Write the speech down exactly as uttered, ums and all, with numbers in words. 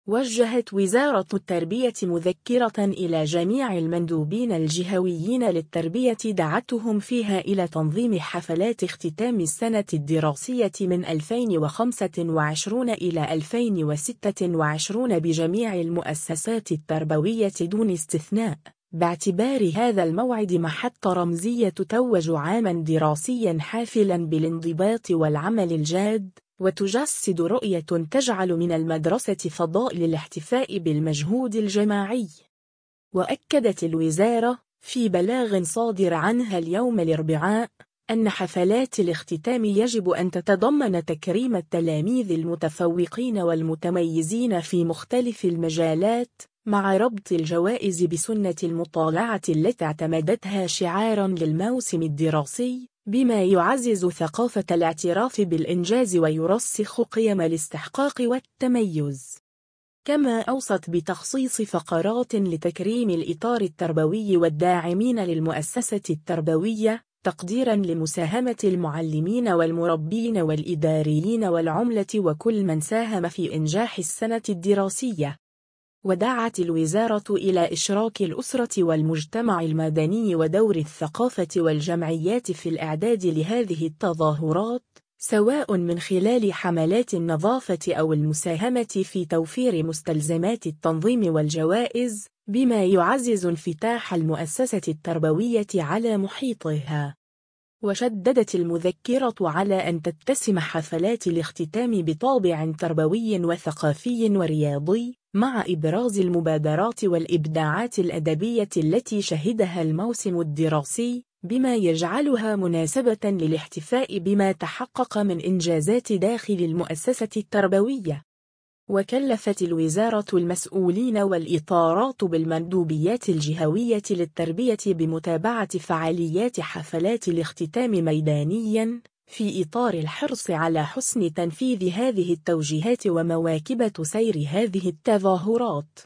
وجهت وزارة التربية مذكرة إلى جميع المندوبين الجهويين للتربية دعتهم فيها إلى تنظيم حفلات اختتام السنة الدراسية من ألفين وخمسة وعشرين إلى ألفين وستة وعشرين بجميع المؤسسات التربوية دون استثناء، باعتبار هذا الموعد محط رمزي تتوج عاماً دراسياً حافلاً بالانضباط والعمل الجاد، وتجسد رؤية تجعل من المدرسة فضاء للاحتفاء بالمجهود الجماعي. وأكدت الوزارة في بلاغ صادر عنها اليوم الأربعاء أن حفلات الاختتام يجب أن تتضمن تكريم التلاميذ المتفوقين والمتميزين في مختلف المجالات، مع ربط الجوائز بسنة المطالعة التي اعتمدتها شعاراً للموسم الدراسي، بما يعزز ثقافة الاعتراف بالإنجاز ويرسخ قيم الاستحقاق والتميز. كما أوصت بتخصيص فقرات لتكريم الإطار التربوي والداعمين للمؤسسة التربوية، تقديراً لمساهمة المعلمين والمربين والإداريين والعملة وكل من ساهم في إنجاح السنة الدراسية. ودعت الوزارة إلى إشراك الأسرة والمجتمع المدني ودور الثقافة والجمعيات في الإعداد لهذه التظاهرات، سواء من خلال حملات النظافة أو المساهمة في توفير مستلزمات التنظيم والجوائز، بما يعزز انفتاح المؤسسة التربوية على محيطها. وشددت المذكرة على أن تتسم حفلات الاختتام بطابع تربوي وثقافي ورياضي، مع إبراز المبادرات والإبداعات الأدبية التي شهدها الموسم الدراسي، بما يجعلها مناسبة للاحتفاء بما تحقق من إنجازات داخل المؤسسة التربوية. وكلفت الوزارة المسؤولين والإطارات بالمندوبيات الجهوية للتربية بمتابعة فعاليات حفلات الاختتام ميدانياً، في إطار الحرص على حسن تنفيذ هذه التوجيهات ومواكبة سير هذه التظاهرات.